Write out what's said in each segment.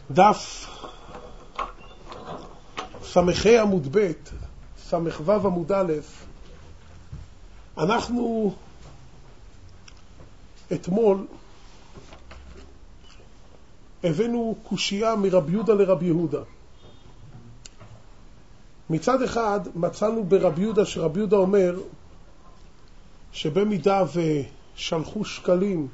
דף סמכי עמוד ב' סמכו עמוד א'. אנחנו אתמול הבאנו קושייה מרב יהודה לרב יהודה. מצד אחד מצאנו ברב יהודה שרב יהודה אומר שבמידה ושלחו שקלים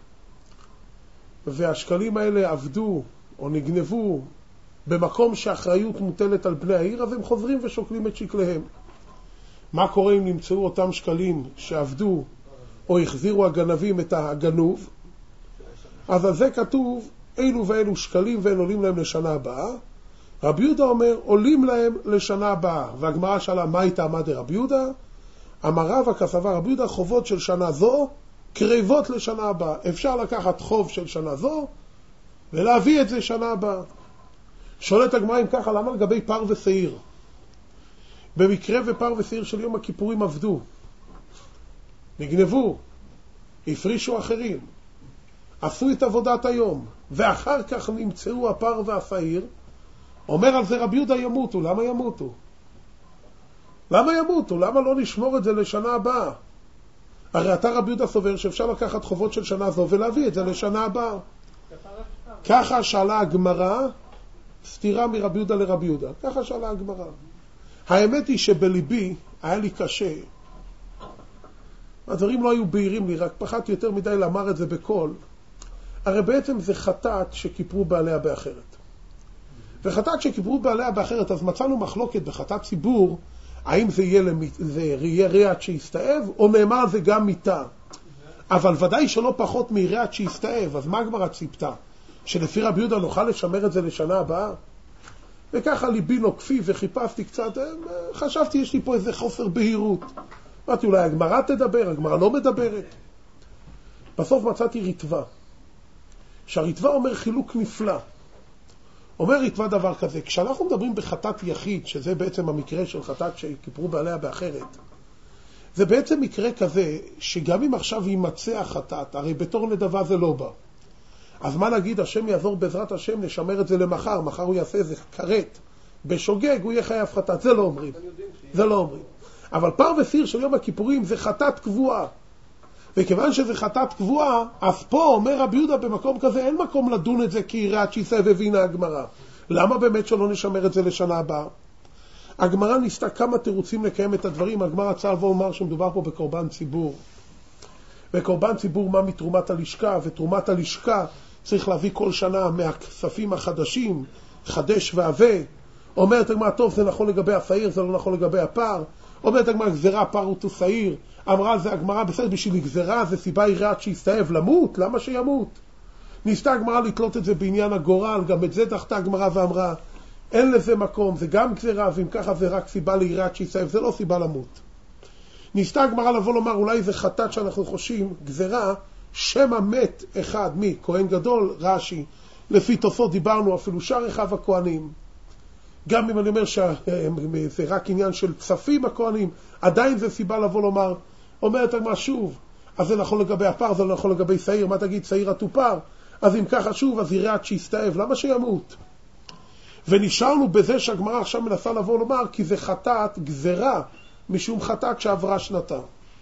והשקלים האלה עבדו או נגנבו במקום שהאחריות מוטלת על בני העיר, אז הם חוזרים ושוקלים את שקליהם. מה קורה אם נמצאו אותם שקלים שעבדו או החזירו הגנבים את הגנוב? אז על זה כתוב אילו ואילו שקלים ואין עולים להם לשנה הבאה. רב יהודה אומר עולים להם לשנה הבאה, והגמרא שאלה מה הייתה עמד רב יהודה? אמר רבא כסבר רב יהודה חובות של שנה זו קרבות לשנה הבאה. אפשר לקחת חוב של שנה זו ולהביא את זה שנה הבאה. שואלת הגמרא אם ככה, למה לגבי פר ושעיר? במקרה ופר ושעיר של יום הכיפורים עבדו, נגנבו, הפרישו אחרים, עשו את עבודת היום, ואחר כך נמצאו הפר והשעיר, אומר על זה רב יהודה ימותו. למה ימותו? למה ימותו? למה לא נשמור את זה לשנה הבאה? הרי אתה רב יהודה סובר שאפשר לקחת חובות של שנה זו ולהביא את זה לשנה הבאה. ככה שאלה הגמרא, סתירה מרב יהודה לרב יהודה. ככה שאלה הגמרא. האמת היא שבליבי היה לי קשה. הדברים לא היו בהירים לי, רק פחדתי יותר מדי לאמר את זה בקול. הרי בעצם זה חטאת שכיפרו בעליה באחרת. וחטאת שכיפרו בעליה באחרת, אז מצאנו מחלוקת בחטאת ציבור, האם זה יהיה ריאת שיסתאב, או נאמר זה גם מיתה. אבל ודאי שלא פחות מריאת שיסתאב. אז מה הגמרא ציפתה? שלפי רבי יהודה נוכל לשמר את זה לשנה הבאה? וככה ליבי נוקפי וחיפשתי קצת, חשבתי יש לי פה איזה חוסר בהירות. אמרתי אולי הגמרא תדבר, הגמרא לא מדברת. בסוף מצאתי ריטווה, שהריטווה אומר חילוק נפלא. אומר ריטווה דבר כזה, כשאנחנו מדברים בחטאת יחיד, שזה בעצם המקרה של חטאת שכיפרו בעליה באחרת, זה בעצם מקרה כזה שגם אם עכשיו יימצא החטאת, הרי בתור נדבה זה לא בא. אז מה נגיד, השם יעזור בעזרת השם, נשמר את זה למחר, מחר הוא יעשה איזה קרט בשוגג, הוא יהיה חייב חטאת. זה לא אומרים. זה לא אומרים. אבל פר ושעיר של יום הכיפורים זה חטאת קבועה. וכיוון שזה חטאת קבועה, אז פה אומר רבי יהודה במקום כזה, אין מקום לדון את זה כיראת שיסתאב הבינה הגמרא. למה באמת שלא נשמר את זה לשנה הבאה? הגמרא ניסתה כמה תירוצים לקיים את הדברים. הגמרא רצה ואומר שמדובר פה בקורבן ציבור. וקורבן ציבור מה מתרומת הלשכה, ותרומת הלשכה צריך להביא כל שנה מהכספים החדשים, חדש ועווה. אומרת הגמרא, טוב, זה נכון לגבי השעיר, זה לא נכון לגבי הפר. אומרת הגמרא, גזרה פר ושעיר. אמרה זה הגמרא, בסדר, בשביל גזרה זה סיבה יראת שיסתאב למות, למה שימות? ניסתה הגמרא לתלות את זה בעניין הגורל, גם את זה דחתה הגמרא ואמרה, אין לזה מקום, זה גם גזרה, ואם ככה זה רק סיבה ליראת שיסתאב, זה לא סיבה למות. ניסתה הגמרא לבוא לומר, אולי זה חטאת שאנחנו חושבים, גזרה, שם המת אחד מכהן גדול, רש"י, לפי תוספות דיברנו אפילו שאר אחיו הכהנים. גם אם אני אומר שזה רק עניין של כספים הכהנים, עדיין זה סיבה לבוא לומר, אומרת הגמרא שוב, אז זה נכון לגבי הפר, זה לא נכון לגבי שעיר, מה תגיד שעיר התופר? אז אם ככה שוב, אז יראת שיסתאב, למה שימות? ונשארנו בזה שהגמרא עכשיו מנסה לבוא לומר, כי זה חטאת גזרה, משום חטאת שעברה שנתה.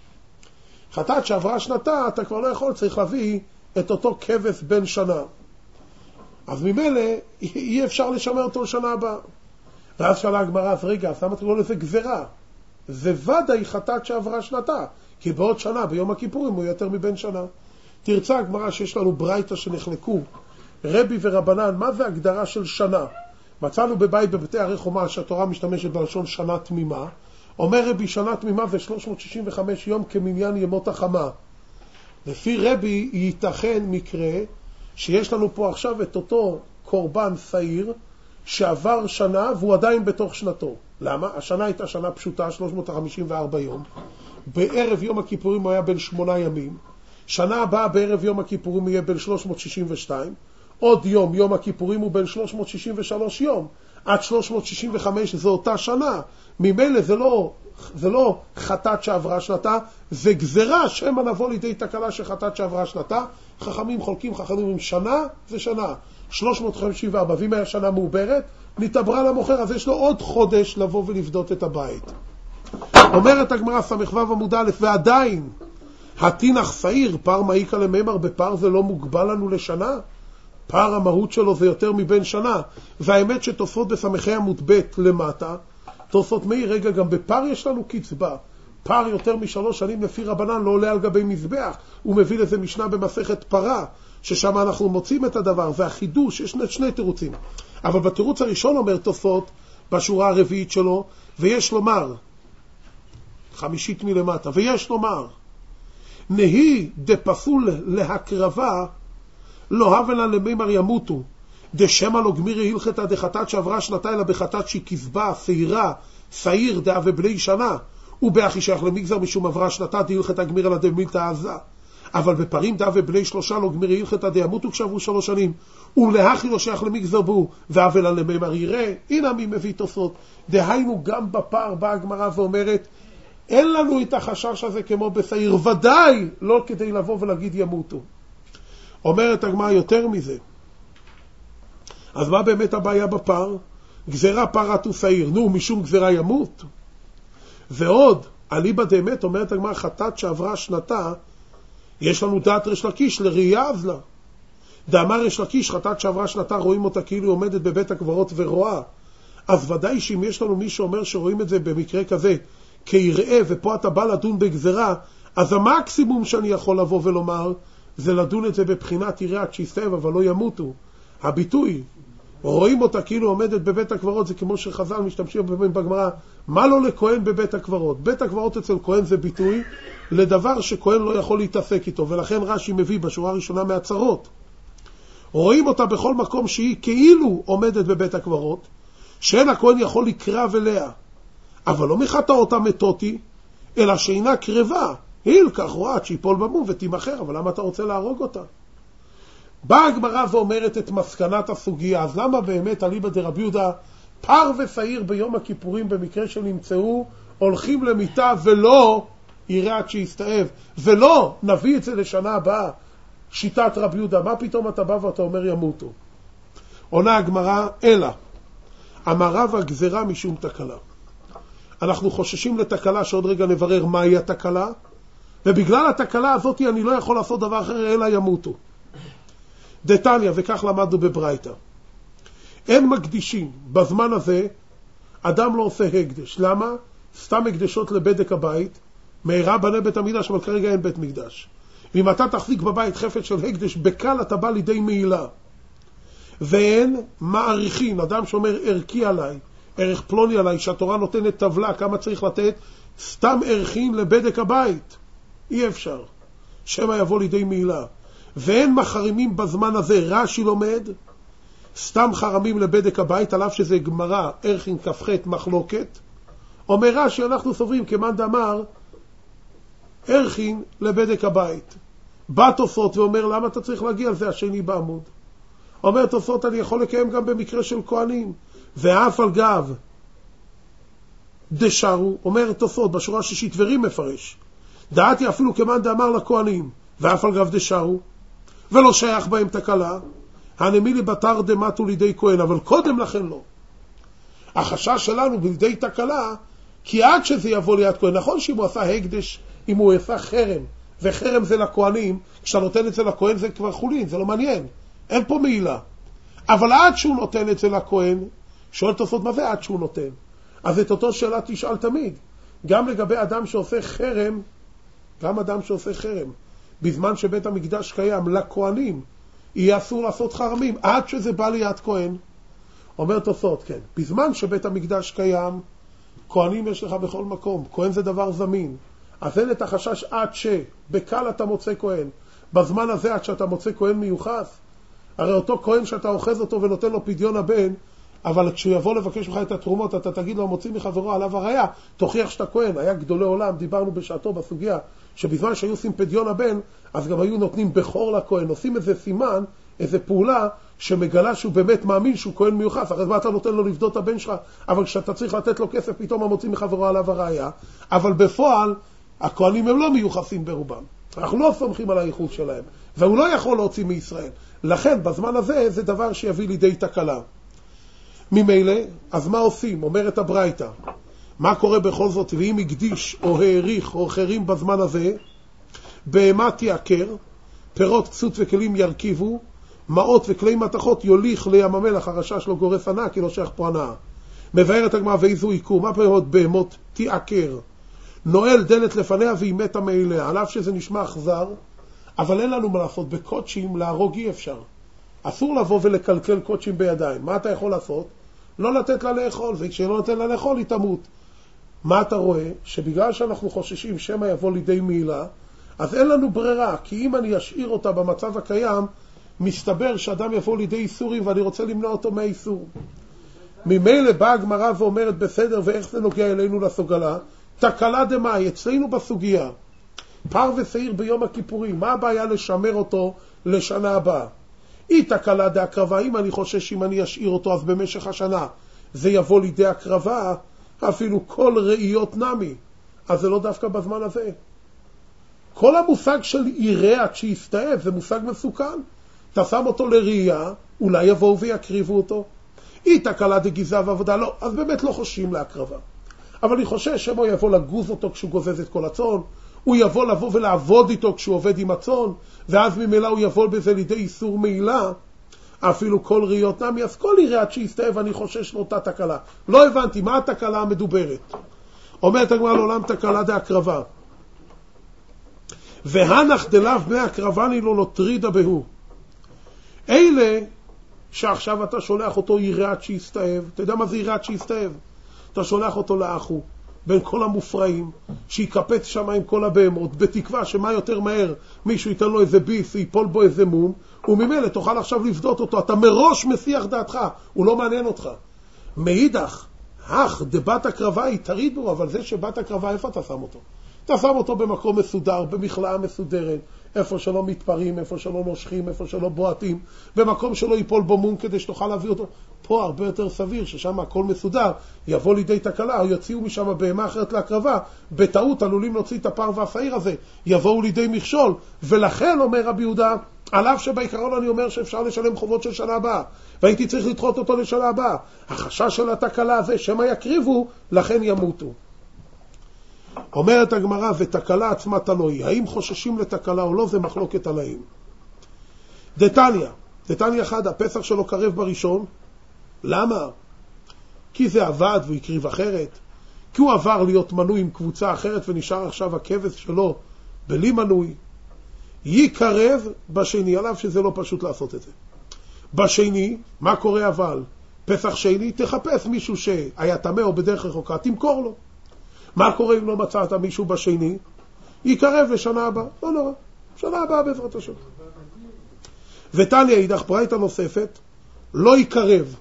חטאת שעברה שנתה, אתה כבר לא יכול, צריך להביא את אותו כבש בן שנה. אז ממילא אי אפשר לשמר אותו לשנה הבאה. ואז שאלה הגמרא, אז רגע, אז למה תקראו לזה גזרה? זה ודאי חטאת שעברה שנתה, כי בעוד שנה, ביום הכיפורים, הוא יותר מבן שנה. תרצה הגמרא שיש לנו ברייתא שנחלקו, רבי ורבנן, מה זה הגדרה של שנה? מצאנו בבית בבתי הרי חומה שהתורה משתמשת בלשון שנה תמימה. אומר רבי שנה תמימה זה 365 יום כמניין ימות החמה. לפי רבי ייתכן מקרה שיש לנו פה עכשיו את אותו קורבן שעיר שעבר שנה והוא עדיין בתוך שנתו. למה? השנה הייתה שנה פשוטה, 354 יום. בערב יום הכיפורים הוא היה בין 8 ימים. שנה הבאה בערב יום הכיפורים יהיה בין 362. עוד יום, יום הכיפורים הוא בין 363 יום. עד 365 זו אותה שנה. ממילא זה לא חטאת שעברה שנתה, זה גזרה שמא נבוא לידי תקלה שחטאת שעברה שנתה. חכמים חולקים, חכמים עם שנה זה שנה, 354, ואם היה שנה מעוברת, נתעברה למוכר, אז יש לו עוד חודש לבוא ולבדות את הבית. אומרת הגמרא סמ"ו עמוד א', ועדיין, התינח שעיר, פר מעיקה לממר, בפר זה לא מוגבל לנו לשנה? פר המהות שלו זה יותר מבין שנה, והאמת שתוספות בסמכי עמוד ב' למטה, תוספות מאיר, רגע, גם בפר יש לנו קצבה. פר יותר מ3 שנים לפי רבנן לא עולה על גבי מזבח. הוא מביא לזה משנה במסכת פרה, ששם אנחנו מוצאים את הדבר. זה החידוש, יש שני תירוצים. אבל בתירוץ הראשון אומר תוספות, בשורה הרביעית שלו, ויש לומר, 5 מלמטה, ויש לומר, נהי דפסול להקרבה, לא הבנה למימר ימותו, דשמא לא גמירי הלכתא דחטאת שעברה שנתה אלא בחטאת שהיא כזבה, שעירה, שעיר, דעה ובני שנה, ובאחי שייך למגזר משום עברה שנתה דהלכתא גמירה לדמילתא עזה. אבל בפרים דעה ובני 3 לא גמירי הלכתא דהמותו כשעברו 3 שנים, ולאחי לא שייך למגזר בו, והבלה למימר יראה. הנה מי מביא תוספות. דהיינו גם בפר באה הגמרא ואומרת, אין לנו את החשש הזה כמו בשעיר, ודאי לא כדי לבוא ולהגיד ימותו. אומרת הגמרא יותר מזה. אז מה באמת הבעיה בפר? גזרה פרת ושעיר, משום גזרה ימות. ועוד, אליבא דאמת, אומרת הגמרא, חטאת שעברה שנתה, יש לנו דעת ריש לקיש לראייה אז לה. דאמר ריש לקיש, חטאת שעברה שנתה, רואים אותה כאילו היא עומדת בבית הקברות ורואה. אז ודאי שאם יש לנו מי שאומר שרואים את זה במקרה כזה, כיראה, ופה אתה בא לדון בגזרה, אז המקסימום שאני יכול לבוא ולומר, זה לדון את זה בבחינת יראה שיסתאב, אבל לא ימותו. הביטוי, רואים אותה כאילו עומדת בבית הקברות, זה כמו שחז"ל משתמשים בגמרא, מה לא לכהן בבית הקברות? בית הקברות אצל כהן זה ביטוי לדבר שכהן לא יכול להתעסק איתו, ולכן רש"י מביא בשורה הראשונה מהצרות. רואים אותה בכל מקום שהיא כאילו עומדת בבית הקברות, שאין הכהן יכול לקרא ולאה, אבל לא מחטא אותה מתותי, אלא שאינה קרבה, היא לכך רואה שיפול במום ותימחר, אבל למה אתה רוצה להרוג אותה? באה הגמרא ואומרת את מסקנת הסוגיה, אז למה באמת אליבא דרבי יהודה, פר ושעיר ביום הכיפורים במקרה שנמצאו, הולכים למיטה ולא יראה עד שיסתאב, ולא נביא את זה לשנה הבאה, שיטת רבי יהודה, מה פתאום אתה בא ואתה אומר ימותו? עונה הגמרא, אלא, אמר רבא גזרה משום תקלה. אנחנו חוששים לתקלה שעוד רגע נברר מהי התקלה, ובגלל התקלה הזאת אני לא יכול לעשות דבר אחר אלא ימותו. דתניא, וכך למדנו בברייתא. אין מקדישים בזמן הזה, אדם לא עושה הקדש. למה? סתם הקדשות לבדק הבית, מהרה בנה בית המקדש, אבל כרגע אין בית מקדש. ואם אתה תחזיק בבית חפץ של הקדש, בקל אתה בא לידי מעילה. ואין מעריכין, אדם שאומר ערכי עליי, ערך פלוני עליי, שהתורה נותנת טבלה, כמה צריך לתת, סתם ערכים לבדק הבית. אי אפשר. שמא יבוא לידי מעילה. ואין מחרימים בזמן הזה, רש"י לומד, סתם חרמים לבדק הבית, עליו שזה גמרא, ערכין כ"ח מחלוקת. אומר רש"י, אנחנו סוברים, כמאן דאמר, ערכין לבדק הבית. בא תוספות ואומר, למה אתה צריך להגיע על זה השני בעמוד? אומר תוספות, אני יכול לקיים גם במקרה של כהנים. ואף על גב דשרו, אומר תוספות, בשורה השישית, ורים מפרש. דעתי אפילו כמאן דאמר לכהנים, ואף על גב דשרו, ולא שייך בהם תקלה, הנמילי בתר דמתו לידי כהן, אבל קודם לכן לא. החשש שלנו בידי תקלה, כי עד שזה יבוא ליד כהן, נכון שאם הוא עשה הקדש, אם הוא עשה חרם, וחרם זה לכהנים, כשאתה נותן את זה לכהן זה כבר חולין, זה לא מעניין, אין פה מעילה. אבל עד שהוא נותן את זה לכהן, שואל תוספות מה זה עד שהוא נותן? אז את אותו שאלה תשאל תמיד, גם לגבי אדם שעושה חרם, גם אדם שעושה חרם, בזמן שבית המקדש קיים, לכהנים, יהיה אסור לעשות חרמים, עד שזה בא ליד כהן. אומר תוספות, כן, בזמן שבית המקדש קיים, כהנים יש לך בכל מקום, כהן זה דבר זמין, אז אין את החשש עד שבקל אתה מוצא כהן, בזמן הזה עד שאתה מוצא כהן מיוחס, הרי אותו כהן שאתה אוחז אותו ונותן לו פדיון הבן, אבל כשהוא יבוא לבקש ממך את התרומות, אתה תגיד לו, מוציא מחברו עליו הראיה, תוכיח שאתה כהן. היה גדולי עולם, דיברנו בשעתו בסוגיה, שבזמן שהיו עושים פדיון הבן, אז גם היו נותנים בכור לכהן, עושים איזה סימן, איזה פעולה, שמגלה שהוא באמת מאמין שהוא כהן מיוחס, אחרי מה אתה נותן לו לבדות את הבן שלך, אבל כשאתה צריך לתת לו כסף, פתאום מוציא מחברו עליו הראיה, אבל בפועל, הכהנים הם לא מיוחסים ברובם. אנחנו לא סומכים על הייחוס שלהם, והוא לא יכול להוציא מישראל. לכן בזמן הזה זה דבר שיביא לידי תקלה. ממילא, אז מה עושים? אומרת הברייתא, מה קורה בכל זאת? ואם הקדיש או העריך או חרים בזמן הזה, בהמה תיעקר, פירות קצות וכלים ירכיבו, מעות וכלי מתכות יוליך לים המלח, הרשש לא גורס הנאה, כי לא שייך פה הנאה. מבארת הגמרא ואיזו עיקור, מה פירות בהמות תיעקר? נועל דלת לפניה והיא מתה מאליה, על אף שזה נשמע אכזר, אבל אין לנו מה לעשות. בקודשים להרוג אי אפשר. אסור לבוא ולקלקל קודשים בידיים. מה אתה יכול לעשות? לא לתת לה לאכול, וכשלא נותן לה לאכול היא תמות. מה אתה רואה? שבגלל שאנחנו חוששים שמא יבוא לידי מעילה, אז אין לנו ברירה, כי אם אני אשאיר אותה במצב הקיים, מסתבר שאדם יבוא לידי איסורים ואני רוצה למנוע אותו מהאיסור. ממילא באה הגמרא ואומרת בסדר, ואיך זה נוגע אלינו לסוגלה? תקלה דמאי, אצלנו בסוגיה. פר ושעיר ביום הכיפורים, מה הבעיה לשמר אותו לשנה הבאה? היא תקלה דהקרבה, אם אני חושש שאם אני אשאיר אותו אז במשך השנה זה יבוא לידי הקרבה, אפילו כל ראיות נמי, אז זה לא דווקא בזמן הזה. כל המושג של יראה כשיסתאב זה מושג מסוכן. אתה שם אותו לראייה, אולי יבואו ויקריבו אותו. היא תקלה דגיזה ועבודה, לא, אז באמת לא חוששים להקרבה. אבל אני חושש שבו יבוא לגוז אותו כשהוא גוזז את כל הצאן, הוא יבוא ולעבוד איתו כשהוא עובד עם הצאן, ואז ממילא הוא יבוא בזה לידי איסור מעילה, אפילו כל ראיות נמי, אז כל יראה שיסתאב אני חושש לאותה תקלה. לא הבנתי, מה התקלה המדוברת? אומרת הגמרא לעולם תקלה דהקרבה. והנח דלאו בני הקרבני לא נטרידה בהו. אלה שעכשיו אתה שולח אותו יראת שיסתאב, אתה יודע מה זה יראת שיסתאב? אתה שולח אותו לאחו, בין כל המופרעים, שיקפץ שם עם כל הבהמות, בתקווה שמה יותר מהר מישהו ייתן לו איזה ביס, ייפול בו איזה מום, וממילא תוכל עכשיו לבדות אותו, אתה מראש מסיח דעתך, הוא לא מעניין אותך. מאידך, דבת הקרבה היא תריד בו, אבל זה שבת הקרבה, איפה אתה שם אותו? אתה שם אותו במקום מסודר, במכלאה מסודרת, איפה שלא מתפרים, איפה שלא נושכים, איפה שלא בועטים, במקום שלא ייפול בו מום כדי שתוכל להביא אותו. פה הרבה יותר סביר ששם הכל מסודר, יבוא לידי תקלה, או יוציאו משם בהמה אחרת להקרבה, בטעות עלולים להוציא את הפר והשעיר הזה, יבואו לידי מכשול, ולכן אומר רבי יהודה, על אף שבעיקרון אני אומר שאפשר לשלם חובות של שנה הבאה, והייתי צריך לדחות אותו לשנה הבאה, החשש של התקלה הזה, שמה יקריבו, לכן ימותו. אומרת הגמרא, ותקלה עצמה תלוי, האם חוששים לתקלה או לא, זה מחלוקת עליהם. דתניא אחד, הפסח שלו קרב בראשון. למה? כי זה עבד והוא יקריב אחרת, כי הוא עבר להיות מנוי עם קבוצה אחרת ונשאר עכשיו הכבש שלו בלי מנוי. יקרב בשני, עליו שזה לא פשוט לעשות את זה. בשני, מה קורה אבל? פסח שני, תחפש מישהו שהיה טמא או בדרך רחוקה, תמכור לו. מה קורה אם לא מצאת מישהו בשני? יקרב לשנה הבאה. לא נורא, שנה הבאה בעזרת השם. ותניא אידך ברייתא נוספת, לא יקרב.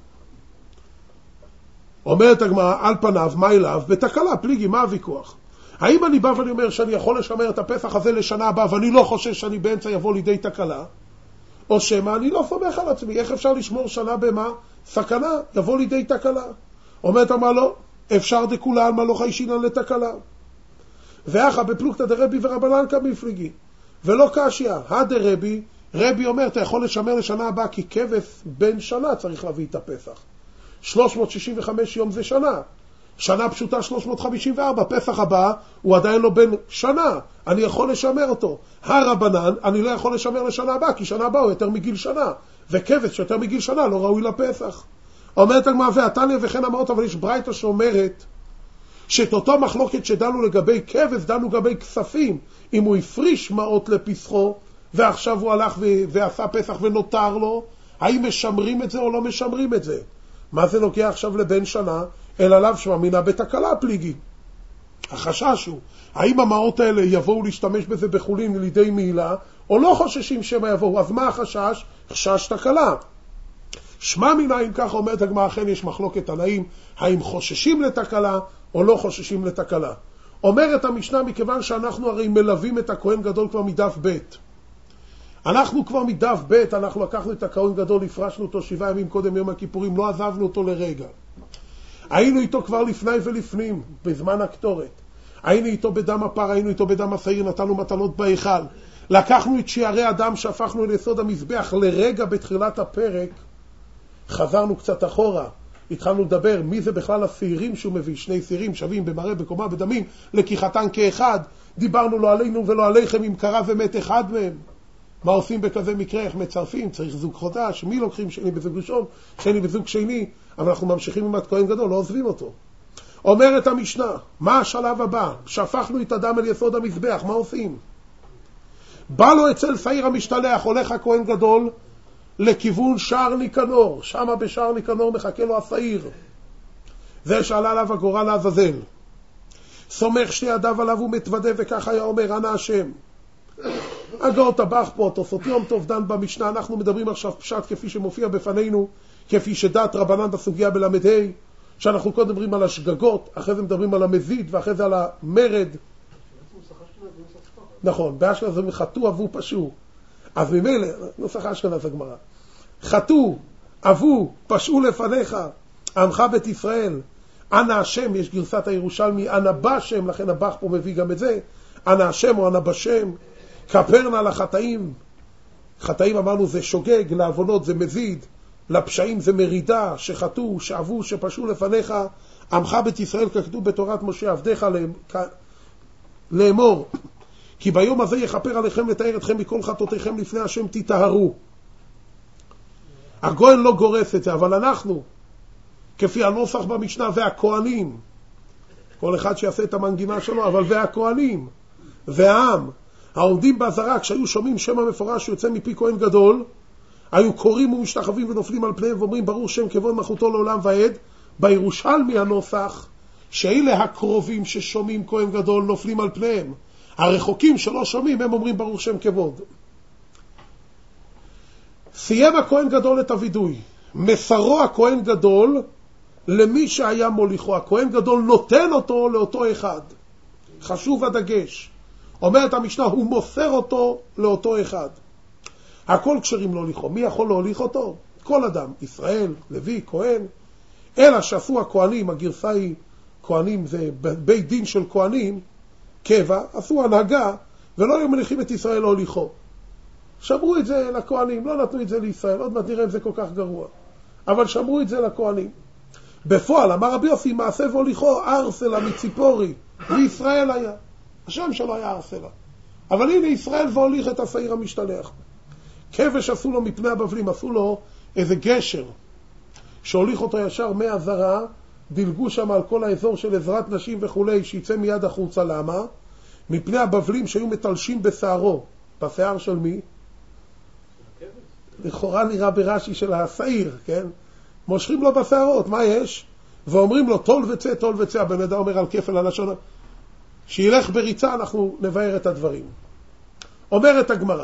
אומרת הגמרא, על פניו, מה אליו? בתקלה, פליגי, מה הוויכוח? האם אני בא ואני אומר שאני יכול לשמר את הפסח הזה לשנה הבאה ואני לא חושש שאני באמצע יבוא לידי תקלה? או שמה אני לא סומך על עצמי, איך אפשר לשמור שנה במה? סכנה, יבוא לידי תקלה. אומרת הגמרא, לא, אפשר דכולה על מה לא חיישינן לתקלה. ואחא בפלוגתא דרבי ורבנן כמפליגי, ולא קשיא, הדרבי, רבי אומר, אתה יכול לשמר לשנה הבאה, כי כבש בין שנה צריך להביא את הפסח. 365 יום זה שנה. שנה פשוטה 354, פסח הבא הוא עדיין לא בין שנה, אני יכול לשמר אותו. הרבנן, אני לא יכול לשמר לשנה הבאה, כי שנה הבאה הוא יותר מגיל שנה, וכבש שיותר מגיל שנה לא ראוי לפסח. אומרת הגמרא, והתניא וכן אמרת, אבל יש ברייתא שאומרת שאת אותו מחלוקת שדנו לגבי כבש, דנו לגבי כספים. אם הוא הפריש מעות לפסחו, ועכשיו הוא הלך ועשה פסח ונותר לו, האם משמרים את זה או לא משמרים את זה? מה זה נוגע עכשיו לבן שנה? אלא עליו שמאמינה בתקלה פליגי. החשש הוא, האם המעות האלה יבואו להשתמש בזה בחולין לידי מעילה, או לא חוששים שמה יבואו? אז מה החשש? חשש תקלה. שמע מנין, ככה אומרת הגמרא, אכן יש מחלוקת תנאים, האם חוששים לתקלה או לא חוששים לתקלה. אומרת המשנה, מכיוון שאנחנו הרי מלווים את הכהן גדול כבר מדף ב'. אנחנו כבר מדף ב', אנחנו לקחנו את הכהן גדול, הפרשנו אותו 7 ימים קודם יום הכיפורים, לא עזבנו אותו לרגע. היינו איתו כבר לפני ולפנים, בזמן הקטורת. היינו איתו בדם הפר, היינו איתו בדם השעיר, נתנו מתנות בהיכל. לקחנו את שערי הדם שהפכנו ליסוד המזבח. לרגע בתחילת הפרק חזרנו קצת אחורה. התחלנו לדבר מי זה בכלל השעירים שהוא מביא, שני שעירים שווים במראה, בקומה, בדמים, לקיחתן כאחד. דיברנו לא עלינו ולא עליכם אם קרה ומת אחד מהם. מה עושים בכזה מקרה? איך מצרפים? צריך זוג חודש, מי לוקחים? שני בזוג ראשון, שני בזוג שני, אבל אנחנו ממשיכים עם הכהן גדול, לא עוזבים אותו. אומרת המשנה, מה השלב הבא? שפכנו את הדם אל יסוד המזבח, מה עושים? בא לו אצל שעיר המשתלח, הולך הכהן גדול לכיוון שער ניקנור, שמה בשער ניקנור מחכה לו השעיר. זה שעלה עליו הגורל לעזאזל. סומך שני ידיו עליו ומתוודה, וכך היה אומר, אנא השם. הגאון טבח פה, תוספות יום טוב דן במשנה, אנחנו מדברים עכשיו פשט כפי שמופיע בפנינו, כפי שדעת רבנן בסוגיה בל"ה, שאנחנו קודם מדברים על השגגות, אחרי זה מדברים על המזיד, ואחרי זה על המרד. נכון, באשכנז זה חטאו, אבו, פשעו. אז ממילא, נוסח אשכנז הגמרא. חטאו, אבו, פשעו לפניך, עמך בית ישראל. אנא השם, יש גרסת הירושלמי, אנא בשם, לכן הבח פה מביא גם את זה. אנא השם או אנא בשם. כפרנה לחטאים. חטאים אמרנו זה שוגג, לעוונות זה מזיד, לפשעים זה מרידה, שחטאו, שעבו, שפשעו לפניך, עמך בית ישראל ככתוב בתורת משה עבדיך לאמור. כי ביום הזה יכפר עליכם לתאר אתכם מכל חטאותיכם לפני השם תטהרו. הגויין לא גורס את זה, אבל אנחנו, כפי הנוסח במשנה והכהנים, כל אחד שיעשה את המנגינה שלו, אבל והכהנים והעם, העומדים בעזרה, כשהיו שומעים שם המפורש שיוצא מפי כהן גדול, היו קוראים ומשתחווים ונופלים על פניהם ואומרים ברוך שם כבוד מלכותו לעולם ועד. בירושלמי הנוסח שאלה הקרובים ששומעים כהן גדול נופלים על פניהם, הרחוקים שלא שומעים הם אומרים ברוך שם כבוד. סיים הכהן גדול את הוידוי, מסרו הכהן גדול למי שהיה מוליכו. הכהן גדול נותן אותו לאותו אחד, חשוב הדגש. אומרת המשנה, הוא מוסר אותו לאותו אחד. הכל כשרים להוליכו. מי יכול להוליך אותו? כל אדם, ישראל, לוי, כהן. אלא שעשו הכהנים, הגרסה היא כהנים, זה בית דין של כהנים, קבע, עשו הנהגה, ולא היו מניחים את ישראל להוליכו. שמרו את זה לכהנים, לא נתנו את זה לישראל, עוד מעט נראה אם זה כל כך גרוע. אבל שמרו את זה לכהנים. בפועל, אמר רבי יוסי, מעשה והוליכו, ארסלה מציפורי, וישראל היה. השם שלו היה ארסלה. אבל הנה ישראל והוליך את השעיר המשתלח. כבש עשו לו מפני הבבלים, עשו לו איזה גשר, שהוליך אותו ישר מהזרה, דילגו שם על כל האזור של עזרת נשים וכולי, שיצא מיד החוצה. למה? מפני הבבלים שהיו מטלשים בשערו. בשיער של מי? לכאורה נראה ברש"י של השעיר, כן? מושכים לו בשערות, מה יש? ואומרים לו תול וצא, תול וצא. הבן אדם אומר על כפל הלשון, שילך בריצה, אנחנו נבהר את הדברים. אומרת הגמרא,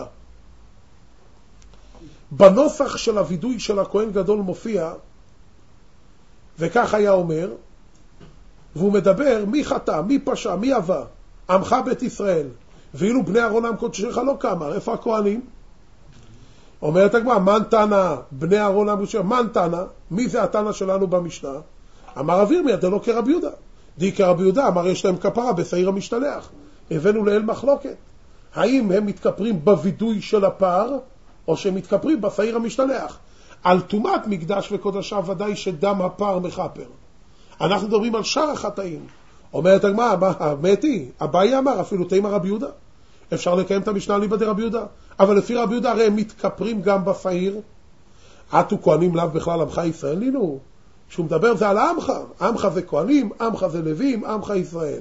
בנוסח של הוידוי של הכהן גדול מופיע, וכך היה אומר, והוא מדבר מי חטא, מי פשע, מי עבה, עמך בית ישראל, ואילו בני אהרון עם קודשך לא קמה. איפה הכהנים? אומרת הגמרא, מן תנא, בני אהרון עם קודשך, מן תנא, מי זה התנא שלנו במשנה? אמר רב ירמיה, דלא כרבי יהודה. די כרבי יהודה, אמר יש להם כפרה בשעיר המשתלח. הבאנו לאל מחלוקת. האם הם מתכפרים בוידוי של הפר, או שהם מתכפרים בשעיר המשתלח? על טומאת מקדש וקודשה ודאי שדם הפר מחפר. אנחנו מדברים על שאר החטאים. אומרת הגמרא, האמתי, אביי אמר, אפילו תימא רבי יהודה. אפשר לקיים את המשנה ליבא דרבי יהודה. אבל לפי רבי יהודה הרי הם מתכפרים גם בשעיר. עתו כהנים לאו בכלל עמך ישראל נינו. שהוא מדבר זה על עמך. עמך זה כהנים, עמך זה לווים, עמך ישראל.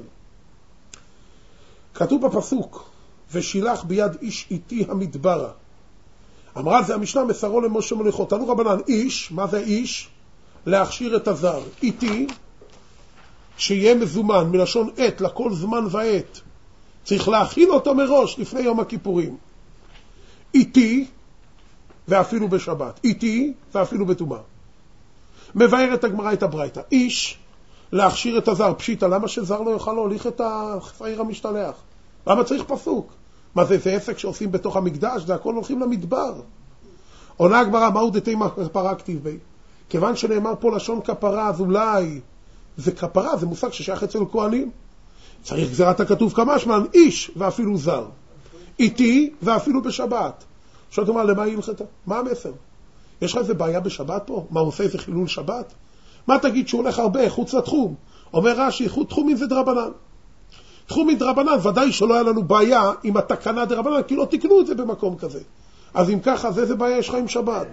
כתוב בפסוק, ושילח ביד איש איתי המדברה. אמרה זה המשנה, מסרו למשה מוליכו. תנו רבנן, איש, מה זה איש? להכשיר את הזר. איתי, שיהיה מזומן, מלשון עת, לכל זמן ועת. צריך להכין אותו מראש לפני יום הכיפורים. איתי, ואפילו בשבת. איתי, ואפילו בטומאה. מבאר את הגמרא את הברייתא. איש, להכשיר את הזר. פשיטא, למה שזר לא יוכל להוליך את השעיר המשתלח? למה צריך פסוק? מה זה עסק שעושים בתוך המקדש? זה הכל הולכים למדבר. עונה הגמרא, מהו דתימא כפרה כתיב בי? כיוון שנאמר פה לשון כפרה, אז אולי זה כפרה, זה מושג ששייך אצל כהנים. צריך גזירת הכתוב כמשמע, איש ואפילו זר. איתי ואפילו בשבת. שואלת מה, למה היא הלכתה? מה המסר? יש לך איזה בעיה בשבת פה? מה הוא עושה איזה חילול שבת? מה תגיד שהוא הולך הרבה חוץ לתחום? אומר רש"י, תחומים זה דרבנן. תחומים דרבנן, ודאי שלא היה לנו בעיה עם התקנה דרבנן, כי לא תקנו את זה במקום כזה. אז אם ככה, אז איזה בעיה יש לך עם שבת?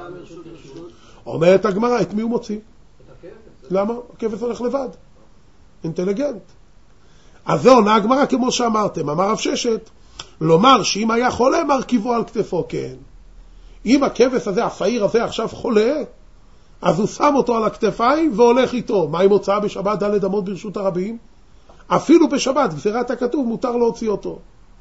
אומרת הגמרא, את מי הוא מוציא? למה? הכבש הולך לבד. אינטליגנט. אז זה עונה הגמרא כמו שאמרתם. אמר רב ששת, לומר שאם היה חולה מרכיבו על כתפו, כן. אם הכבש הזה, הפעיר הזה עכשיו חולה, אז הוא שם אותו על הכתפיים והולך איתו. מה עם הוצאה בשבת ד' אמות ברשות הרבים? אפילו בשבת, גזירת הכתוב, מותר להוציא אותו.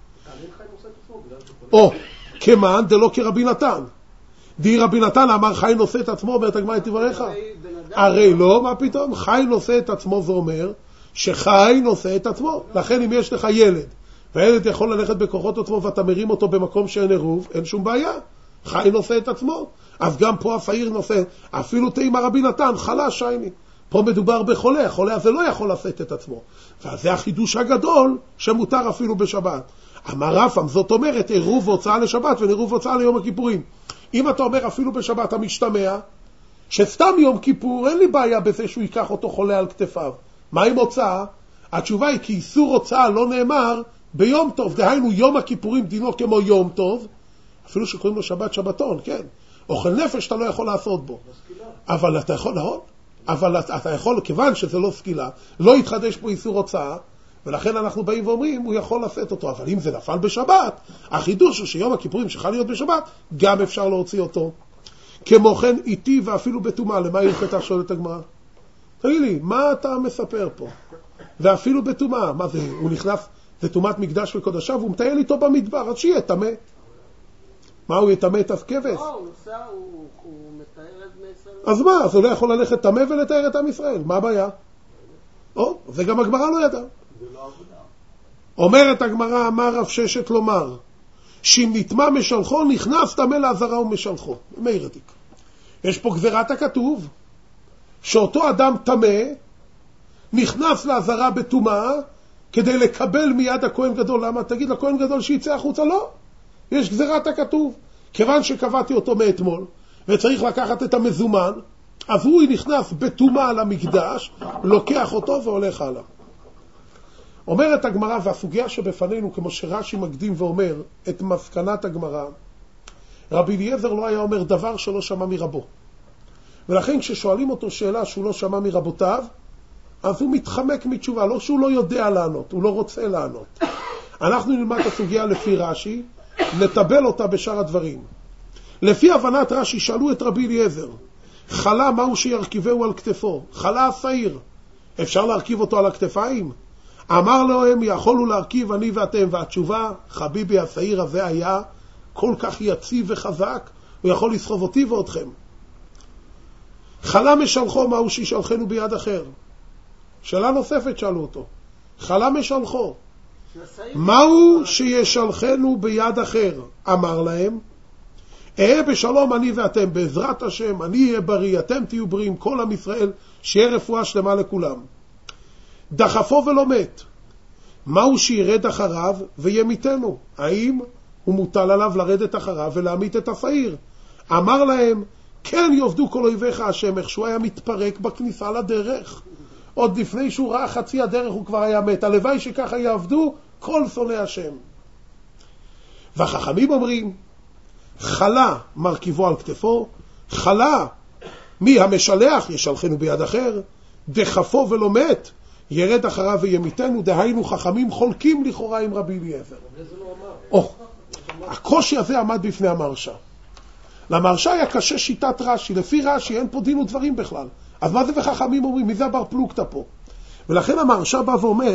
או, כמן דלא כרבי נתן. די רבי נתן אמר חי נושא את עצמו, אומרת הגמרא את דבריך. הרי לא, מה פתאום? חי נושא את עצמו זה אומר שחי נושא את עצמו. לכן אם יש לך ילד, והילד יכול ללכת בכוחות עצמו ואתה מרים אותו במקום שאין עירוב, אין שום בעיה. חי נושא את עצמו. אז גם פה הפעיר נושא, אפילו תאמר רבי נתן, חלש שייני. פה מדובר בחולה, החולה הזה לא יכול לשאת את עצמו. וזה החידוש הגדול שמותר אפילו בשבת. אמר רפם, זאת אומרת, עירוב והוצאה לשבת ועירוב והוצאה ליום הכיפורים. אם אתה אומר אפילו בשבת המשתמע, שסתם יום כיפור, אין לי בעיה בזה שהוא ייקח אותו חולה על כתפיו. מה עם הוצאה? התשובה היא כי איסור הוצאה לא נאמר ביום טוב, דהיינו יום הכיפורים דינו כמו יום טוב, אפילו שקוראים לו שבת שבתון, כן. אוכל נפש אתה לא יכול לעשות בו. אבל אתה יכול, נכון? אבל אתה יכול, כיוון שזה לא סקילה, לא יתחדש פה איסור הוצאה, ולכן אנחנו באים ואומרים, הוא יכול לשאת אותו. אבל אם זה נפל בשבת, החידוש הוא שיום הכיפורים שחל להיות בשבת, גם אפשר להוציא אותו. כמו כן, איתי ואפילו בתומה, למה הלכתה שואלת הגמרא? תגיד לי, מה אתה מספר פה? ואפילו בתומה, מה זה? הוא נכנס, זה תומת מקדש וקודשיו, והוא מטייל איתו במדבר, אז שיהיה תמה. מה, הוא יתמה את הכבש? לא, הוא מתאר את בני ישראל. אז מה? אז הוא לא יכול ללכת תמה ולתאר את עם ישראל. מה הבעיה? זה גם הגמרא לא ידע. זה לא עבודה. אומרת הגמרא, אמר רב ששת לומר, שאם נטמא משלחו, נכנס תמה לעזרה ומשלחו. מאיר עתיק. יש פה גזירת הכתוב, שאותו אדם תמה, נכנס לעזרה בתומה, כדי לקבל מיד הכהן גדול. למה? תגיד לכהן גדול שיצא החוצה? לא. יש גזירת הכתוב. כיוון שקבעתי אותו מאתמול, וצריך לקחת את המזומן, אז הוא נכנס בתומה למקדש, לוקח אותו והולך הלאה. אומרת הגמרא, והסוגיה שבפנינו, כמו שרש"י מקדים ואומר, את מסקנת הגמרא, רבי אליעזר לא היה אומר דבר שלא שמע מרבו. ולכן כששואלים אותו שאלה שהוא לא שמע מרבותיו, אז הוא מתחמק מתשובה, לא שהוא לא יודע לענות, הוא לא רוצה לענות. אנחנו נלמד את הסוגיה לפי רש"י, נטבל אותה בשאר הדברים. לפי הבנת רש"י, שאלו את רבי אליעזר, חלה מהו שירכיבהו על כתפו? חלה השעיר, אפשר להרכיב אותו על הכתפיים? אמר להם, יכולו להרכיב אני ואתם, והתשובה, חביבי, השעיר הזה היה כל כך יציב וחזק, הוא יכול לסחוב אותי ואותכם. חלה משלחו, מהו שישלחנו ביד אחר? שאלה נוספת שאלו אותו, חלה משלחו, מהו שישלחנו ביד אחר? אמר להם, אהיה בשלום אני ואתם, בעזרת השם, אני אהיה בריא, אתם תהיו בריאים, כל עם ישראל, שיהיה רפואה שלמה לכולם. דחפו ולא מת, מהו שירד אחריו וימיתנו? האם הוא מוטל עליו לרדת אחריו ולהמית את השעיר? אמר להם, כן יעבדו כל אויביך השם, איך שהוא היה מתפרק בכניסה לדרך. עוד לפני שהוא ראה חצי הדרך הוא כבר היה מת. הלוואי שככה יעבדו כל שונאי השם. והחכמים אומרים, חלה מרכיבו על כתפו, חלה מי המשלח ישלחנו ביד אחר, דחפו ולא מת, ירד אחריו וימיתנו. דהיינו חכמים חולקים לכאורה עם רבי אליעזר. הקושי הזה עמד בפני המרשה. למרשה היה קשה שיטת רש"י, לפי רש"י אין פה דין ודברים בכלל. אז מה זה וחכמים אומרים? מי זה הבר פלוגתא פה? ולכן המרשה בא ואומר,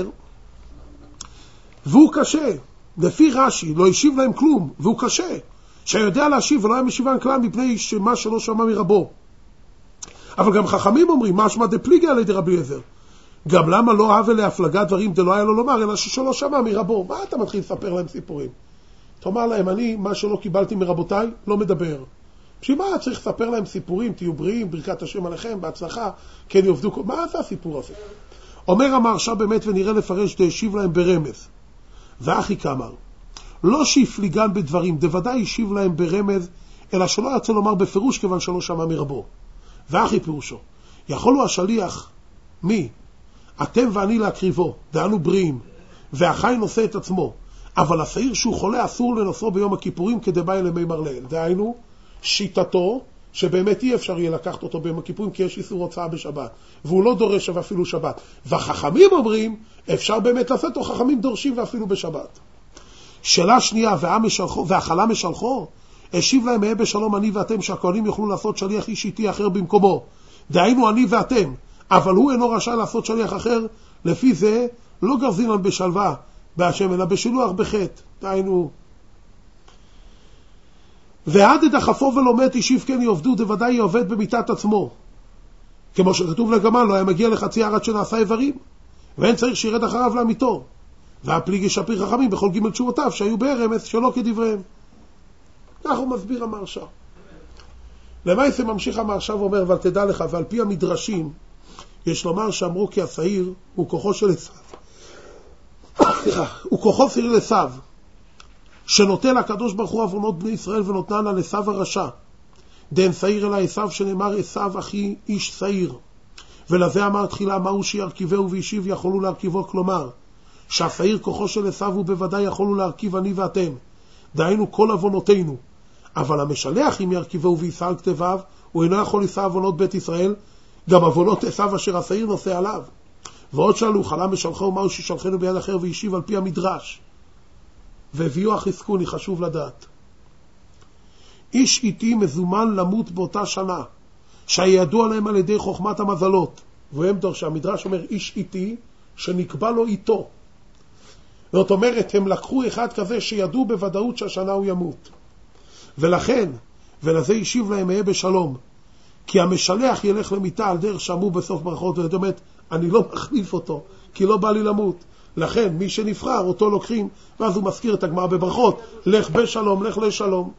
והוא קשה, לפי רש"י לא השיב להם כלום, והוא קשה, שיודע להשיב ולא היה משיבן כלל מפני שמה שלא שמע מרבו. אבל גם חכמים אומרים, מה שמע דפליגי על ידי רבי אליעזר? גם למה לא אהב אליה הפלגת דברים דלא היה לו לומר, אלא שלא שמע מרבו? מה אתה מתחיל לספר להם סיפורים? תאמר להם, אני, מה שלא קיבלתי מרבותיי, לא מדבר. בשביל מה צריך לספר להם סיפורים, תהיו בריאים, ברכת השם עליכם, בהצלחה, כן יעבדו, מה זה הסיפור הזה? אומר המהרש"א באמת ונראה לפרש דהשיב להם ברמז. ואחי כאמר, לא שהפליגן בדברים, דוודאי השיב להם ברמז, אלא שלא יצא לומר בפירוש כיוון שלא שמע מרבו. ואחי פירושו, יכולו השליח, מי? אתם ואני להקריבו, דאנו בריאים, והחי נושא את עצמו, אבל השעיר שהוא חולה אסור לנושאו ביום הכיפורים כדבעי למי מרלל. דהיינו, שיטתו, שבאמת אי אפשר יהיה לקחת אותו ביום הכיפורים כי יש איסור הוצאה בשבת, והוא לא דורש ואפילו שבת. והחכמים אומרים, אפשר באמת לעשות, או חכמים דורשים ואפילו בשבת. שאלה שנייה, והחלה משלחו, השיב להם היה בשלום אני ואתם, שהכהנים יוכלו לעשות שליח איש איתי אחר במקומו. דהיינו אני ואתם, אבל הוא אינו רשאי לעשות שליח אחר, לפי זה לא גרזינן בשלווה בהשם, אלא בשילוח בחטא. דהיינו, ועד את החפור ולומד ישיב כן יעובדו, דוודאי יעובד במיטת עצמו. כמו שכתוב לגמל, לא היה מגיע לחצי ארץ שנעשה איברים, ואין צריך שירד אחריו לאמיתו. והפליג ישפיר חכמים בכל ג' תשובותיו שהיו ברמז שלא כדבריהם. כך הוא מסביר המהרש"א. למעשה ממשיך המהרש"א ואומר, אבל תדע לך, ועל פי המדרשים, יש לומר שאמרו כי השעיר הוא כוחו של עשיו. הוא כוחו שעיר לעשיו, שנוטל הקדוש ברוך הוא עוונות בני ישראל ונותנן על עשיו הרשע. דאין שעיר אלא עשיו, שנאמר עשיו אחי איש שעיר. ולזה אמר תחילה מהו שירכיבהו וישיב יכולו להרכיבו, כלומר שהשעיר כוחו של עשיו הוא בוודאי יכולו להרכיב אני ואתם, דהיינו כל עוונותינו. אבל המשלח אם ירכיבהו ויישא על כתביו, הוא אינו יכול לישא עוונות בית ישראל, גם עוונות עשיו אשר השעיר נושא עליו. ועוד שאלו, חלה משלחו מהו ששלחנו ביד אחר, וישיב על פי המדרש. והביאו החזקוני, חשוב לדעת. איש איתי מזומן למות באותה שנה, שידוע להם על ידי חוכמת המזלות. והם דורש, המדרש אומר איש איתי שנקבע לו איתו. זאת אומרת, הם לקחו אחד כזה שידעו בוודאות שהשנה הוא ימות. ולכן, ולזה ישיב להם היה בשלום. כי המשלח ילך למיטה על דרך שאמרו בסוף ברכות, זאת אומרת, אני לא מחליף אותו, כי לא בא לי למות. לכן, מי שנבחר, אותו לוקחים, ואז הוא מזכיר את הגמרא בברכות, לך בשלום, לך לשלום.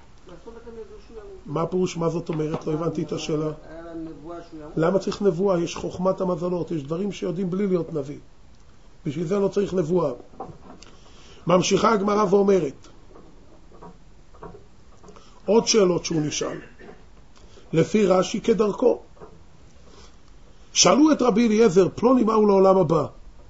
מה פירוש, מה זאת אומרת? לא הבנתי את השאלה. למה צריך נבואה? יש חוכמת המזלות, יש דברים שיודעים בלי להיות נביא. בשביל זה לא צריך נבואה. ממשיכה הגמרא ואומרת, עוד שאלות שהוא נשאל. לפי רש"י כדרכו. שאלו את רבי אליעזר, פלוני מהו לעולם הבא?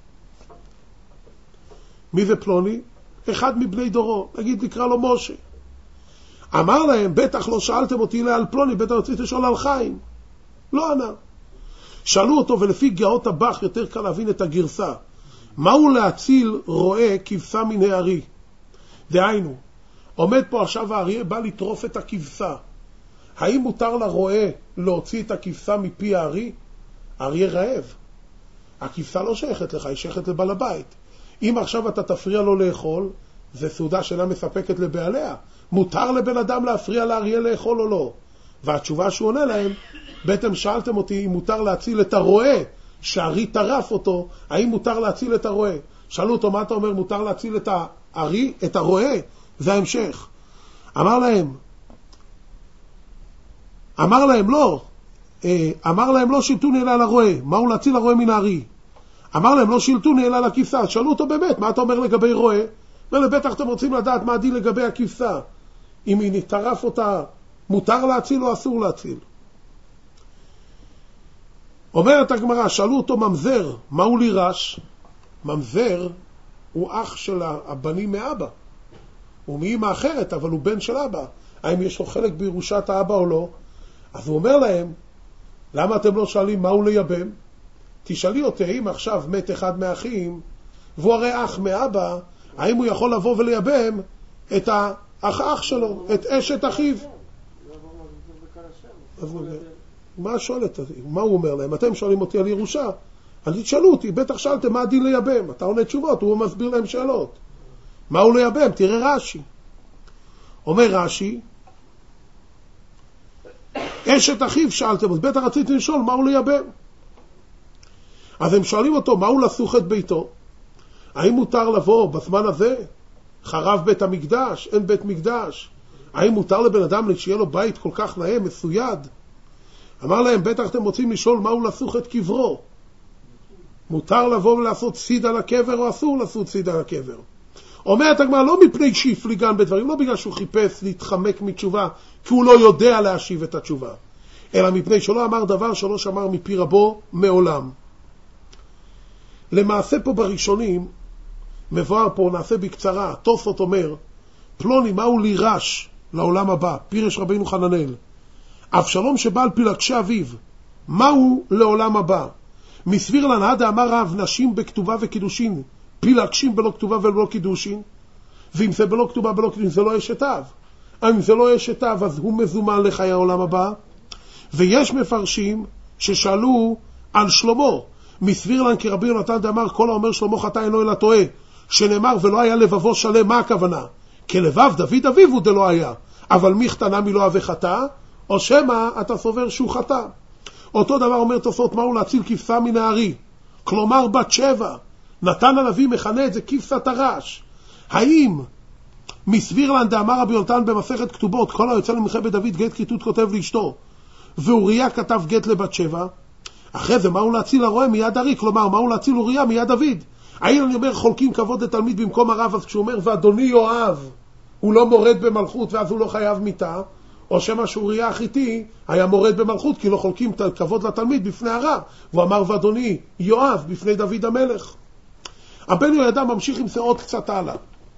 מי זה פלוני? אחד מבני דורו, נגיד נקרא לו משה. אמר להם, בטח לא שאלתם אותי על פלוני, בטח רציתי לשאול על חיים. לא ענה. שאלו אותו, ולפי גאות הבח יותר קל להבין את הגרסה. מהו להציל רועה כבשה מן הערי? דהיינו, עומד פה עכשיו האריה, בא לטרוף את הכבשה. האם מותר לרועה להוציא את הכבשה מפי הארי? האריה רעב. הכבשה לא שייכת לך, היא שייכת לבעל הבית. אם עכשיו אתה תפריע לו לאכול, זה סעודה שאינה מספקת לבעליה. מותר לבן אדם להפריע לאריה לאכול או לא? והתשובה שהוא עונה להם, בעצם שאלתם אותי אם מותר להציל את הרועה, שהארי טרף אותו, האם מותר להציל את הרועה? שאלו אותו, מה אתה אומר, מותר להציל את הארי, את הרועה? זה ההמשך. אמר להם לא שילטוני אלא לרועה. מהו להציל הרועה מן הארי? אמר להם לא שילטוני אלא לכבשה. שאלו אותו באמת, מה אתה אומר לגבי רועה? בטח אתם רוצים לדעת מה הדין לגבי הכבשה. אם היא נטרף אותה, מותר להציל או אסור להציל? אומרת הגמרא, שאלו אותו ממזר, מהו לירש? ממזר הוא אח של הבנים מאבא. הוא מאמא אחרת, אבל הוא בן של אבא. האם יש לו חלק בירושת האבא או לא? אז הוא אומר להם, למה אתם לא שואלים מהו לייבם? תשאלי אותי, אם עכשיו מת אחד מהאחים, והוא הרי אח מאבא, האם הוא יכול לבוא ולייבם את האח שלו, את אשת אחיו? מה שואלת? מה הוא אומר להם? אתם שואלים אותי על ירושה, אז תשאלו אותי, בטח שאלתם מה הדין לייבם. אתה עונה תשובות, הוא מסביר להם שאלות. מה הוא לייבם? תראה רש"י. אומר רש"י, אשת אחיו שאלתם, אז בטח רציתי לשאול מה הוא לייבם. אז הם שואלים אותו, מה הוא לסוך את ביתו? האם מותר לבוא בזמן הזה? חרב בית המקדש, אין בית מקדש. האם מותר לבן אדם שיהיה לו בית כל כך נאה, מסויד? אמר להם, בטח אתם רוצים לשאול מה הוא לסוך את קברו. מותר לבוא ולעשות סיד על הקבר או אסור לעשות סיד על הקבר? אומרת הגמרא, לא מפני שהפליגן בדברים, לא בגלל שהוא חיפש להתחמק מתשובה, כי הוא לא יודע להשיב את התשובה, אלא מפני שלא אמר דבר שלא שמר מפי רבו מעולם. למעשה פה בראשונים, מבואר פה, נעשה בקצרה, תוספות אומר, פלוני מהו לירש לעולם הבא, פירש רבינו חננאל, אבשלום שבעל פילגשי אביו, מהו לעולם הבא? מסביר לנהדה אמר רב, נשים בכתובה וקידושין, פילגשים בלא כתובה ולא קידושין, ואם זה בלא כתובה בלא קידושין זה לא אשת אב. אם זה לא אשת אב אז הוא מזומן לחיי העולם הבא. ויש מפרשים ששאלו על שלמה, מסביר לן כי רבי יונתן דאמר כל האומר שלמה חטא אינו אלא טועה, שנאמר ולא היה לבבו שלם, מה הכוונה? כלבב דוד אביו הוא דלא היה, אבל מי חטא מלא אבי חטא, או שמה אתה סובר שהוא חטא. אותו דבר אומר תוספות, מהו להציל כבשה מן הארי, כלומר בת שבע, נתן הנביא מכנה את זה כבשת הרש. האם מסביר לן דאמר רבי יונתן במסכת כתובות כל היוצא למלחמת דוד גט כריתות כותב לאשתו, ואוריה כתב גט לבת שבע, אחרי זה מהו להציל הרועה מיד ארי, כלומר מהו להציל אוריה מיד דוד. האם אני אומר חולקים כבוד לתלמיד במקום הרב, אז כשהוא אומר ואדוני יואב הוא לא מורד במלכות ואז הוא לא חייב מיתה, או שמה שאוריה החיתי היה מורד במלכות כי לא חולקים כבוד לתלמיד בפני הרב, הוא אמר ואדוני יואב בפני דוד המלך. הבן יהודה ממשיך עם זה עוד קצת הלאה.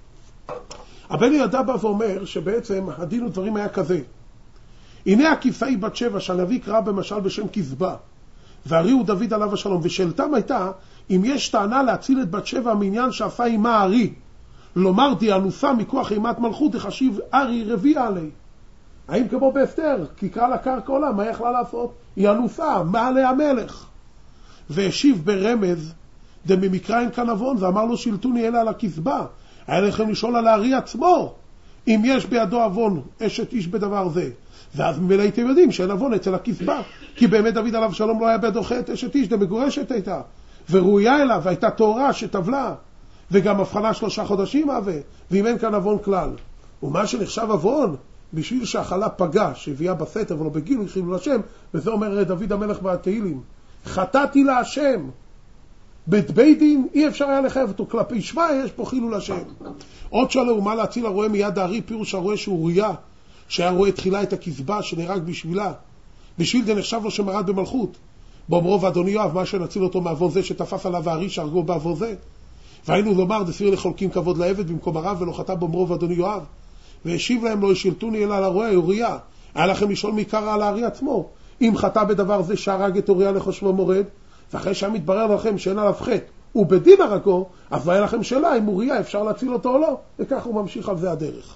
הבן יהודה בא ואומר שבעצם הדין ודברים היה כזה, הנה הכבשה היא בת שבע שהנביא קרא במשל בשם כזבה, והארי הוא דוד עליו השלום, ושאלתם הייתה אם יש טענה להציל את בת שבע מעניין שעשה עמה הארי, לומר דיאנוסה מכוח אימת מלכות החשיב ארי רביע עלי. האם כמו באסתר כי קרא לה קרקע עולם, מה יכלה לעשות? היא אנוסה מעלי המלך. והשיב ברמז דממקרא אין כאן עוון, ואמר לו שלטוני אלא על הכזבה, היה לכם לשאול על הארי עצמו אם יש בידו עוון אשת איש בדבר זה, ואז ממילא הייתם יודעים שאין עוון אצל הכזבה, כי באמת דוד עליו שלום לא היה בידו חטא אשת איש דמגורשת הייתה וראויה אליו, והייתה תורה שטבלה, וגם הבחנה 3 חודשים אבה, ואם אין כאן עוון כלל. ומה שנחשב עוון בשביל שהחלה פגע שהביאה בסתר ולא בגילו חילול השם, וזה אומר דוד המלך בתהילים, חטאתי להשם. בית דין אי אפשר היה לחייב אותו, כלפי שווה יש פה חילול השם. עוד שאלו מה להציל הרועה מיד הארי, פירוש הרועה שהוא אוריה שהיה רואה תחילה את הכזבה שנהרג בשבילה, בשביל זה נחשב לו שמרד במלכות, באומרו ואדוני יואב מה שנציל אותו מעבור זה שתפס עליו הארי שהרגו בעבור זה. והיינו לומר דסיר לחולקים כבוד לעבד במקום הרב ולא חטא באומרו ואדוני יואב. והשיב להם לא ישלטוני אלא על הרועה אוריה, היה לכם לשאול מי קרא על הארי עצמו, אם חטא בדבר זה שהרג את אוריה לחושבו מורד, ואחרי שמתברר לכם שאין עליו חטא ובדין הרגו, אז היה לכם שאלה אם אוריה אפשר להציל אותו או לא, וכך הוא ממשיך על זה הדרך.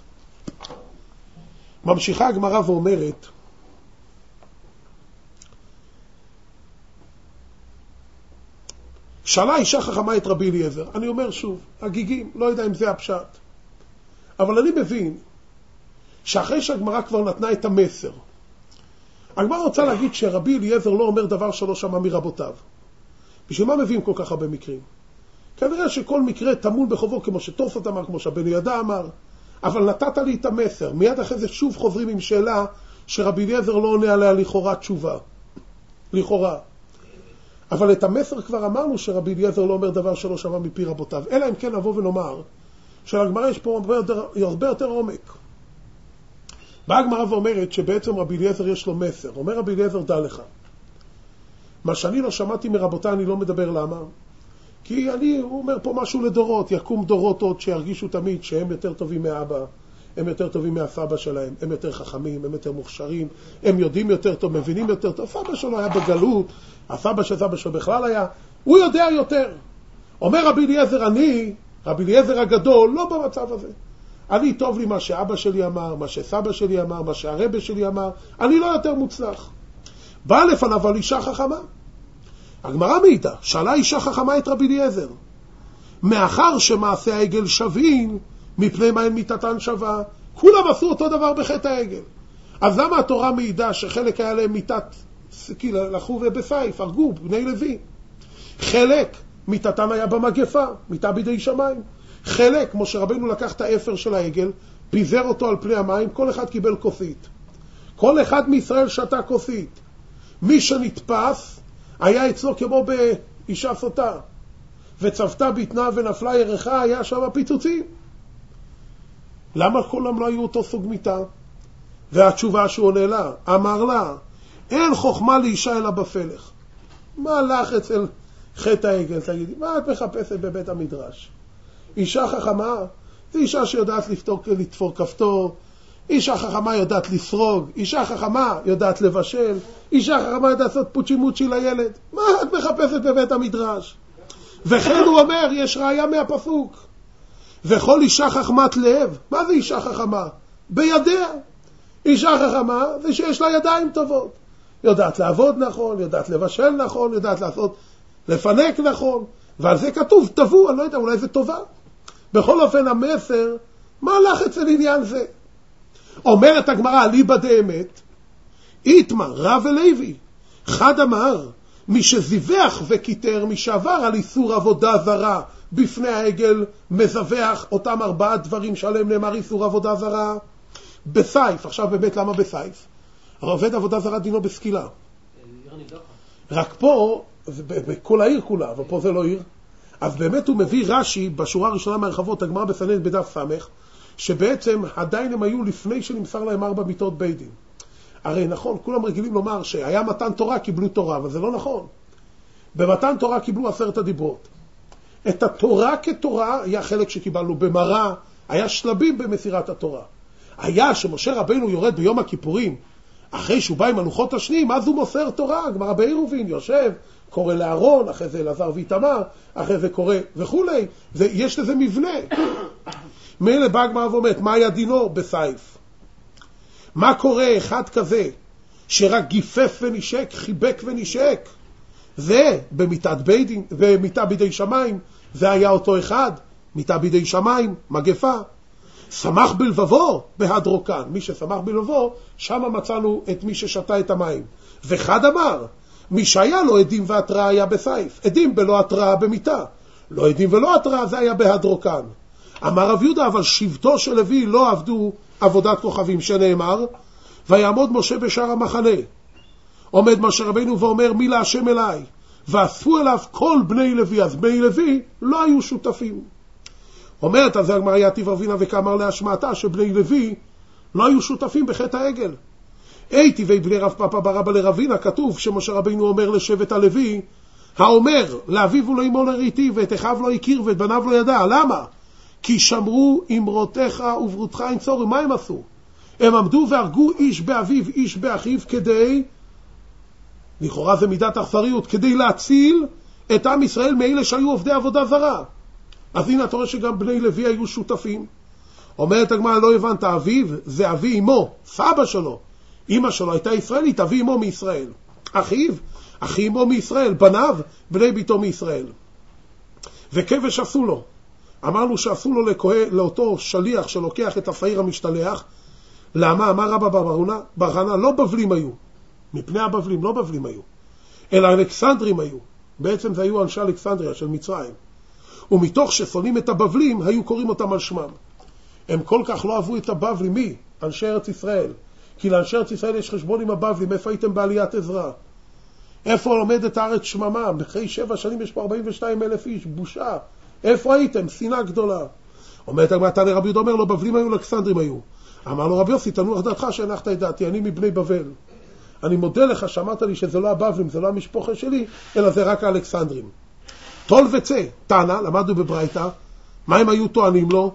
ממשיכה הגמרא ואומרת, שאלה אישה חכמה את רבי אליעזר. אני אומר שוב, הגיגים, לא יודע אם זה הפשט, אבל אני מבין שאחרי שהגמרא כבר נתנה את המסר, הגמרא רוצה להגיד שרבי אליעזר לא אומר דבר שלא שמע מרבותיו. בשביל מה מביאים כל כך הרבה מקרים? כנראה שכל מקרה תמון בחובו, כמו שתוספות אמר, כמו שבן יהודה אמר, אבל נתת לי את המסר. מיד אחרי זה שוב חוזרים עם שאלה שרבי אליעזר לא עונה עליה לכאורה תשובה. לכאורה. אבל את המסר כבר אמרנו שרבי אליעזר לא אומר דבר שלא שמע מפי רבותיו. אלא אם כן נבוא ונאמר שלגמרא יש פה הרבה יותר עומק. באה הגמרא ואומרת שבעצם רבי אליעזר יש לו מסר. אומר רבי אליעזר, דע לך, מה שאני לא שמעתי מרבותיי אני לא מדבר. למה? כי הוא אומר פה משהו לדורות, יקום דורות עוד שירגישו תמיד שהם יותר טובים מהאבא, הם יותר טובים מהסבא שלהם, הם יותר חכמים, הם יותר מוכשרים, הם יודעים יותר טוב, מבינים יותר טוב. הסבא שלו היה בגלות, הסבא של סבא שלו בכלל היה, הוא יודע יותר. אומר רבי אליעזר, אני, רבי אליעזר הגדול, לא במצב הזה. אני טוב לי מה שאבא שלי אמר, מה שסבא שלי אמר, מה שהרבא שלי אמר, אני לא יותר מוצלח. בא לפניו על אישה חכמה. הגמרא מעידה, שאלה אישה חכמה את רבי אליעזר, מאחר שמעשה העגל שווים, מפני מה אין מיתתן שווה, כולם עשו אותו דבר בחטא העגל. אז למה התורה מעידה שחלק היה להם מיתת, לקחו ובסייף, הרגו בני לוי? חלק מיתתן היה במגפה, מיתה בידי שמיים. חלק, כמו שרבנו לקח את האפר של העגל, פיזר אותו על פני המים, כל אחד קיבל כוסית. כל אחד מישראל שתה כוסית. מי שנתפס היה אצלו כמו אישה סוטה, וצוותה ביטנה ונפלה ירחה, היה שם פיצוצים. למה כולם לא היו אותו סוג מיטה? והתשובה שהוא עונה לה, אמר לה, אין חוכמה לאישה אלא בפלך. מה לך אצל חטא העגל? תגידי, מה את מחפשת בבית המדרש? אישה חכמה, זו אישה שיודעת לתפור כפתור, אישה חכמה יודעת לסרוג, אישה חכמה יודעת לבשל, אישה חכמה יודעת לעשות פוצ'י-מוצ'י לילד. מה את מחפשת בבית המדרש? וכן הוא אומר, יש ראיה מהפסוק. וכל אישה חכמת לב, מה זה אישה חכמה? בידיה. אישה חכמה זה שיש לה ידיים טובות. יודעת לעבוד נכון, יודעת לבשל נכון, יודעת לפנק נכון, ועל זה כתוב, תבוא, אני לא יודע, אולי זה טובה. בכל אופן המסר, מה הלך אצל עניין זה? אומרת הגמרא, ליבא דאמת, איתמר, רב ולוי, חד אמר, מי שזיווח וכיתר, מי שעבר על איסור עבודה זרה בפני העגל, מזווח אותם 4 דברים שעליהם נאמר איסור עבודה זרה. בסייף, עכשיו באמת למה בסייף? עובד עבודה זרה דינו בסקילה. רק פה, בכל העיר כולה, אבל פה זה לא עיר. אז באמת הוא מביא רש"י בשורה הראשונה מהרחבות, הגמרא בסנהדרין בדף סמך, שבעצם עדיין הם היו לפני שנמסר להם 4 מיתות בית דין. הרי נכון, כולם רגילים לומר שהיה מתן תורה, קיבלו תורה, אבל זה לא נכון. במתן תורה קיבלו 10 הדיברות. את התורה כתורה היה חלק שקיבלנו במראה, היה שלבים במסירת התורה. היה שמשה רבינו יורד ביום הכיפורים, אחרי שהוא בא עם הלוחות השניים, אז הוא מוסר תורה, גמרא בעירובין, יושב, קורא לאהרון, אחרי זה אלעזר ואיתמר, אחרי זה קורא וכולי, יש לזה מבנה. מילא בא הגמרא ואומרת, מה היה דינו? בסייף. מה קורה אחד כזה, שרק גיפף ונשק, חיבק ונשק? זה במיטת בית דין, במיטה בידי שמיים, זה היה אותו אחד, מיטה בידי שמיים, מגפה. שמח בלבבו בהדרוקן, מי ששמח בלבבו, שם מצאנו את מי ששתה את המים. וחד אמר, מי שהיה לו עדים והתראה היה בסייף, עדים בלא התראה במיטה, לא עדים ולא התראה זה היה בהדרוקן. אמר רב יהודה, אבל שבטו של לוי לא עבדו עבודת כוכבים, שנאמר, ויעמוד משה בשער המחנה. עומד משה רבינו ואומר, מי להשם אליי? ואספו אליו כל בני לוי, אז בני לוי לא היו שותפים. אומרת אז הגמרא יתיב רבינה וכאמר להשמעתה שבני לוי לא היו שותפים בחטא העגל. הייתי ובני רב פאפא ברבא לרבינה, כתוב שמשה רבינו אומר לשבט הלוי, האומר לאביו ולאמו לראיתי ואת אחיו לא הכיר ואת בניו לא ידע. למה? כי שמרו אמרותיך וברותך אין צורים. מה הם עשו? הם עמדו והרגו איש באביו איש באחיו כדי, לכאורה זה מידת אכזריות, כדי להציל את עם ישראל מאלה שהיו עובדי עבודה זרה. אז הנה אתה רואה שגם בני לוי היו שותפים. אומרת הגמרא, לא הבנת, אביו זה אבי אמו, סבא שלו. אמא שלו הייתה ישראלית, אבי אמו מישראל. אחיו, אחי אמו מישראל, בניו, בני ביתו מישראל. וכבש עשו לו. אמרנו שעשו לו לאותו שליח שלוקח את השעיר המשתלח. למה? אמר רבא בר חנא, לא בבלים היו. מפני הבבלים לא בבלים היו. אלא אלכסנדרים היו. בעצם זה היו אנשי אלכסנדריה של מצרים. ומתוך ששונאים את הבבלים, היו קוראים אותם על שמם. הם כל כך לא אהבו את הבבלים. מי? אנשי ארץ ישראל. כי לאנשי ארץ ישראל יש חשבון עם הבבלים. איפה הייתם בעליית עזרא? איפה עומדת הארץ שממה? אחרי 7 שנים יש פה 42,000 איש. בושה. איפה הייתם? שנאה גדולה. אומרת הגמרא, תנא רבי יהודה אומר לו, בבלים היו, אלכסנדרים היו. אמר לו רבי יוסי, תנוח דעתך שהנחת את דעתי, אני מבני בבל. אני מודה לך שאמרת לי שזה לא הבבלים, זה לא המשפחה שלי, אלא זה רק האלכסנדרים. תול וצא, תנא, למדנו בברייתא, מה הם היו טוענים לו?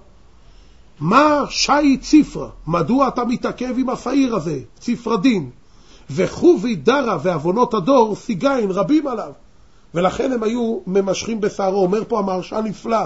מה שי ציפרה? מדוע אתה מתעכב עם השעיר הזה? ציפרה דין. וחובי דרה ועוונות הדור, סיגין, רבים עליו. ולכן הם היו ממשכים בשערו. אומר פה המהרש"א נפלא.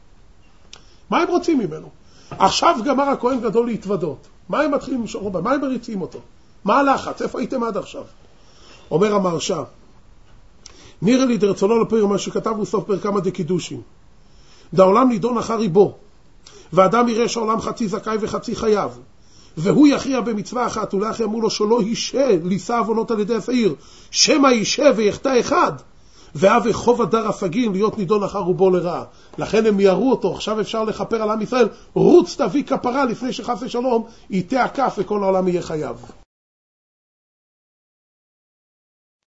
מה הם רוצים ממנו? עכשיו גמר הכהן גדול להתוודות. מה הם מתחילים למשוך אותו? מה הם מריצים אותו? מה הלחץ? איפה הייתם עד עכשיו? אומר המהרש"א, נראה לי דרצונו לפיר מה שכתב בסוף פרקמא דקידושין. דעולם נידון אחר ריבו, ואדם יראה שהעולם חצי זכאי וחצי חייב, והוא יכריע במצווה אחת, ולאחי אמרו לו שלא יישה לישא עוונות על ידי השעיר, שמא יישה ויחטא אחד, והווה חוב הדר הסגין להיות נידון אחר רובו לרעה. לכן הם יראו אותו, עכשיו אפשר לחפר על עם ישראל, רוץ תביא כפרה לפני שחס ושלום יתה הכף וכל העולם יהיה חייב.